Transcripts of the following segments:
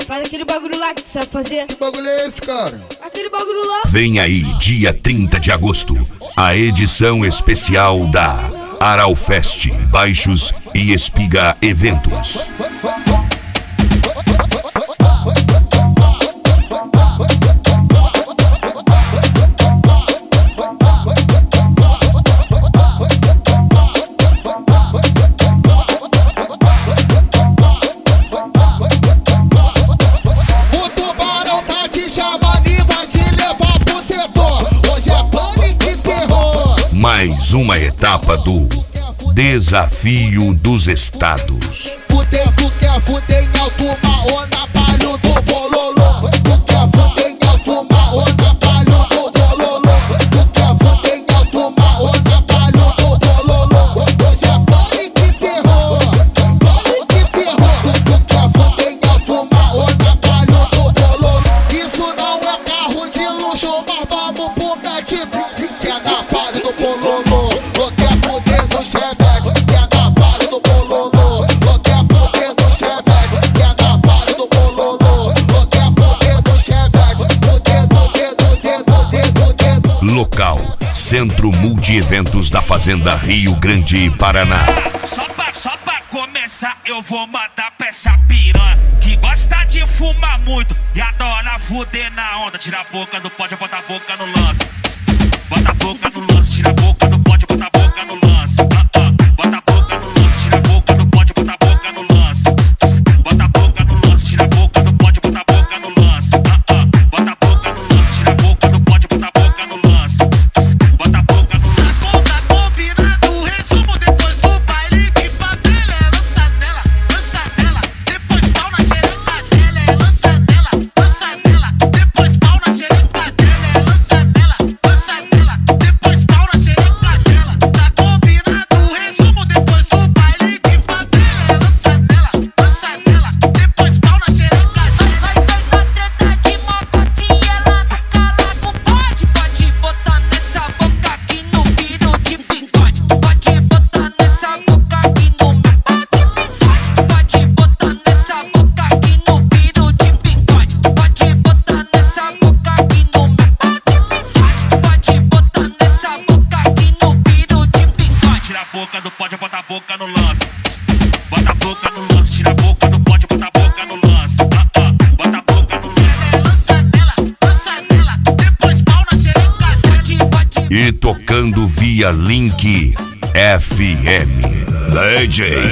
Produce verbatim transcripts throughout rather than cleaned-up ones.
Faz aquele bagulho lá que tu sabe fazer. Que bagulho é esse, cara? Aquele bagulho lá. Vem aí, dia trinta de agosto, a edição especial da Aralfest Baixos e Espiga Eventos. Mais uma etapa do Desafio dos Estados. O tempo quer fuder em alto, uma onda palho do bololô. Tu quer fuder em alto, uma onda palho do bololô. Tu quer fuder em alto, uma onda palho do bololô. Hoje é pânico e terror, pânico e terror. Tu quer fuder em alto, uma onda palho do bololô. Isso não é carro de luxo, mas vamos pro mete. Que é na palha do bololô. Ou quer fuder no chevette, que é na palha do bololô. Ou quer fuder no chevette, que é na palha do bololô. Ou quer fuder no chevette, fuder, fuder, fuder, fuder, fuder. Local: Centro Multi-Eventos da Fazenda Rio Grande, Paraná. Só pra, só pra começar, eu vou mandar pra essa piranha que gosta de fumar muito e adora fuder na onda. Tira a boca do pode, bota a boca no lance. Bota a boca no lance, tira a boca do pode, bota a boca no lance. Uh, uh. Bota a boca no lance, tira a boca do pode, bota a boca no lance. Bota a boca no lance, tira a boca do pode, bota a boca no lance. Uh, uh. Bota a boca no lance, tira a boca do pode, bota a boca no lance. Bota a boca no lance. Conta combinado, resumo depois do baile de favela. É lança dela, lança dela, depois pau na xereca dela. É lança dela, lança dela, depois pau na xereca dela. É lança dela, lança dela, depois pau na xereca dela. Tá combinado, resumo depois do baile de favela. É lança dela, lança dela, depois pau na xereca dela. Nós dois na treta de mocote e ela tá calada. Pode, pode botar nessa boca aqui no piro de bigode. Pode botar nessa boca aqui no meu pau de bigode. Pode botar nessa boca aqui no piro de bigode. Pode botar nessa boca aqui no meu pau de bigode. Pode botar nessa boca aqui no piro de bigode. Tira a boca do pode, bota a boca no lance. Bota a boca no lance, tira a boca do pode, bota a boca no lance. Uh, uh. Bota a boca no lance. É lança dela, lança dela, depois pau na xereca dela. Pode, pode. E tocando via Link F M, D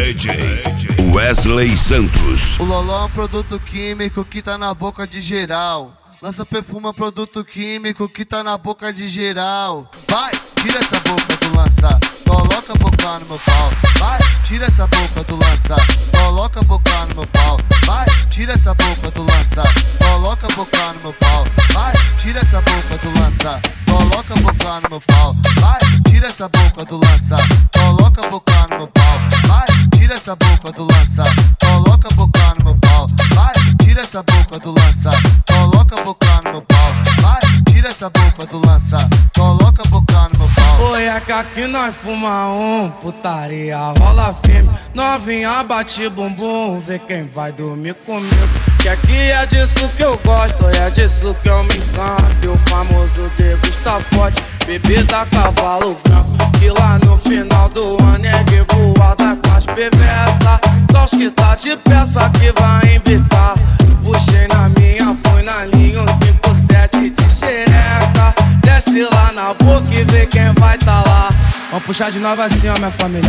J Wesley Santos. O Loló é um produto químico que tá na boca de geral. Lança perfume é um produto químico que tá na boca de geral. Vai, tira essa boca do lança, coloca a boca no meu pau. Vai, tira essa boca do lança, coloca a boca no meu pau. Vai, tira essa boca do lança, coloca a boca no meu pau. Vai, tira essa boca do lança, coloca a boca no meu pau. Vai, tira essa boca do lança, coloca a boca no meu pau. Vai, tira essa boca do lança, coloca a boca no meu pau. Vai, tira essa boca do lança, coloca a boca no meu pau. Vai, tira essa boca do lança, coloca a boca no meu pau. Oi, é que aqui nós fuma um, putaria rola firme. Novinha bate bumbum, vê quem vai dormir comigo. Que aqui é disso que eu gosto, é disso que eu me encanto. E o famoso degusta forte, bebida cavalo branco. Que lá no final do ano é revoada com as perversas. Só os que tá de peça que vai invitar. Puxei na minha, fui na linha, um cinco sete de xereca. Desce lá na boca e vê quem vai tá lá. Vamos puxar de novo assim, ó, minha família.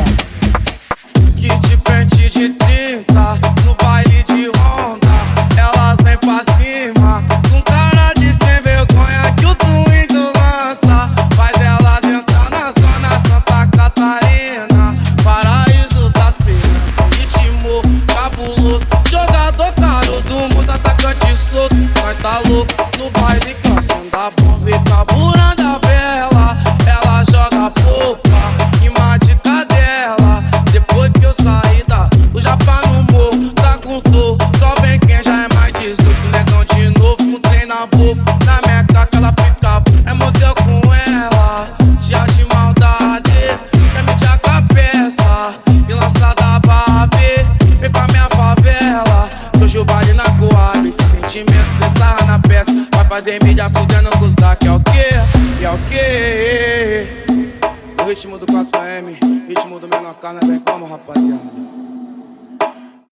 Que de pente de trinta, no baile de Honda. Elas vem pra cima, com cara de sem vergonha que o Twindo lança. Faz elas entrar na zona Santa Catarina, paraíso das piranhas. Ritmo cabuloso, jogador caro do mundo, atacante solto. Nós tá louco no baile, cansando a bomba e carburando a vela. Ela joga poupa, rima de cadela. Depois que eu saí da o Japa no morro, tá com dor. Só vem quem já é mais dezoito. Negão de novo, com trem na Volvo. Na minha caca ela fica, é modelo com ela. Dia de maldade, quer me de a peça. E lançada pra ver, vem pra minha favela. Que hoje o baile na coa suave, esse sentimento cê sarra na festa. Vai fazer mídia fudendo com os da que é o quê? E é o quê? O ritmo do quatro M, ritmo do menor carna, vem como rapaziada.